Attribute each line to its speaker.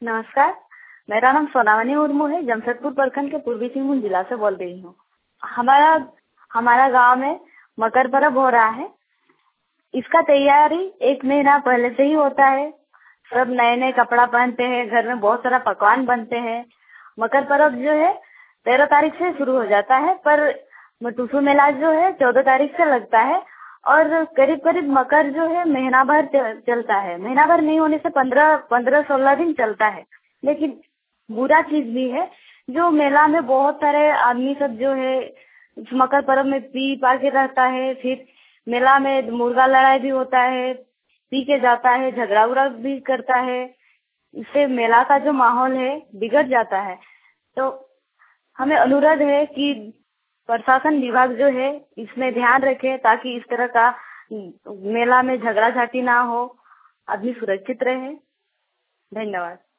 Speaker 1: नमस्कार, मेरा नाम सोनावनी मुर्मू है। जमशेदपुर प्रखंड के पूर्वी सिंहभूम जिला से बोल रही हूँ। हमारा हमारा गांव में मकर पर्व हो रहा है। इसका तैयारी 1 महीना पहले से ही होता है। सब नए नए कपड़ा पहनते हैं, घर में बहुत सारा पकवान बनते हैं। मकर पर्व जो है 13 तारीख से शुरू हो जाता है, पर टुसू मेला जो है 14 तारीख से लगता है और करीब करीब मकर जो है महीना भर चलता है। महीना भर नहीं होने से 15-16 दिन चलता है। लेकिन बुरा चीज भी है, जो मेला में बहुत सारे आदमी सब जो है इस मकर पर्व में पी पा के रहता है। फिर मेला में मुर्गा लड़ाई भी होता है, पी के जाता है, झगड़ा उगड़ा भी करता है। इससे मेला का जो माहौल है बिगड़ जाता है। तो हमें अनुरोध है कि प्रशासन विभाग जो है इसमें ध्यान रखे, ताकि इस तरह का मेला में झगड़ा झाटी ना हो, आदमी सुरक्षित रहे। धन्यवाद।